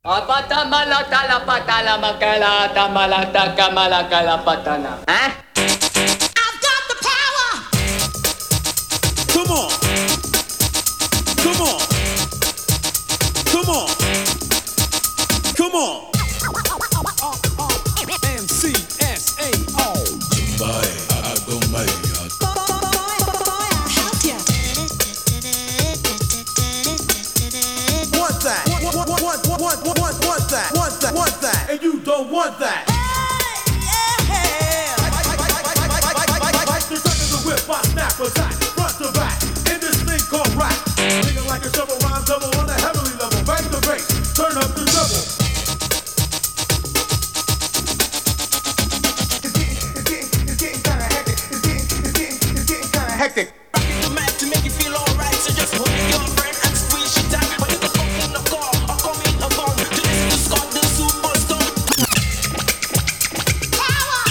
Apatamalata la patala makala tamalata kamalaka la patana. Huh? I've got the power. Come on. Come on. Come on. Come on. MCSAO. Bye. I go my Want that, and you don't want that. Like the run of the whip, I snap attack, front to back, in this thing called rap. Nigga like a shovel, rhyme double on a heavenly level. Bang the bass, turn up the double. It's getting kinda hectic. It's getting kinda hectic. The Mac to make you feel alright, so just hold your friend and squeeze your time. But you can come in the car or come in the phone to listen to Scott the Superstar. Power.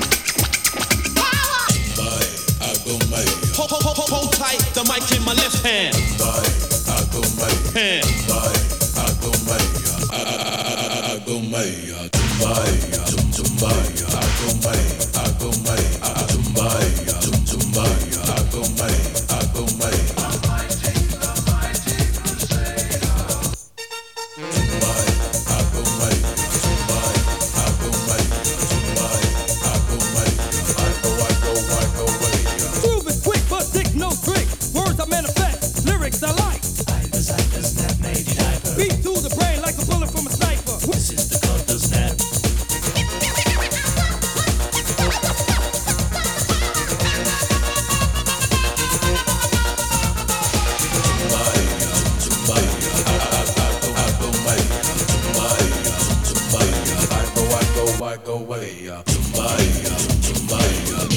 Bye. I go my Hold tight, the mic in my left hand. Bye. I go my Hand. Bye. I go my I go my Bye. Tumbaya. I go my I go my Tumbaya. Tumbaya. I go my I go my Moving quick, but dick no trick. Words I manifest, lyrics I like. Beat to the brain like a bullet from a sniper. This is the Gutter Snap. I go away. Tumbaya.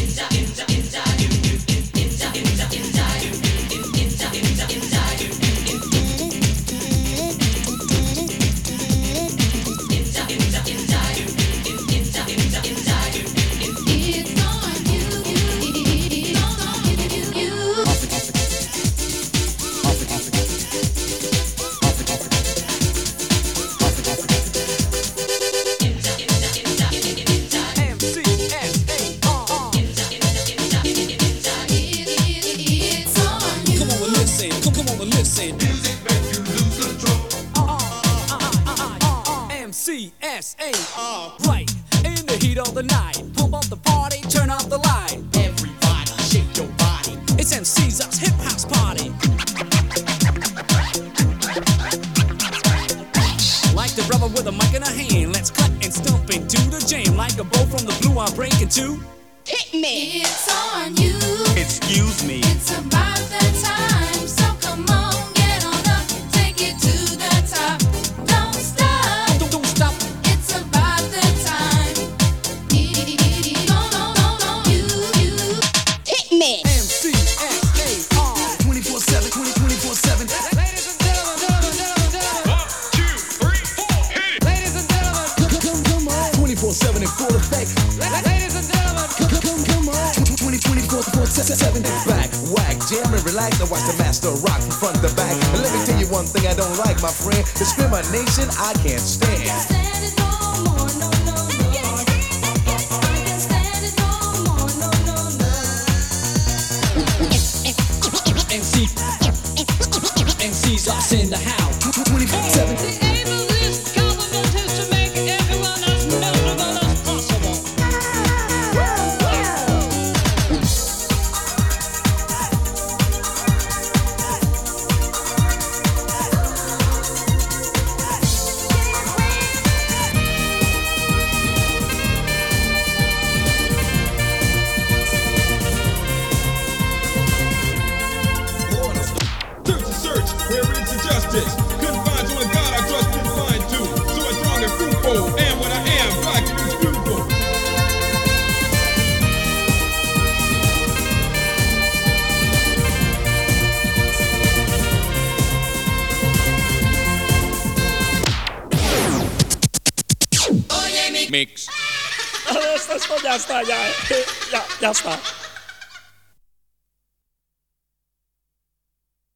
Come on and listen. Come on and listen. MCSA. Right. In the heat of the night. Pump up the party, turn up the light. Everybody shake your body. It's MC's us hip house party. Like the brother with a mic in a hand. Let's cut and stomp into the jam. Like a bow from the blue, I'm breaking two. Hit me. It's on you. Excuse me. It's about that time. So come on, get on up, take it to the top. Don't stop. Don't stop. It's about that time. You. Hit me. MCSA. 24/7, 24/7. Ladies and gentlemen. 1, 2, 3, 4, hit it. Ladies and gentlemen. Come on. 24/7 in full effect. Ladies and gentlemen. Come on. 24/7. Back, whack, jam and relax. And watch the master rock from front to back. And let me tell you one thing I don't like, my friend. Discrimination I can't stand. Stand it no more, no. I can't stand it no more, no. MC's us in the house. 24/7. The aim of this government is to make everyone as miserable as possible. Search and search, where is the justice? Couldn't find you in God, I trust and find too. So I'm strong and fruitful, and what I am, black and it's beautiful. Mix. Esto ya está, ya está.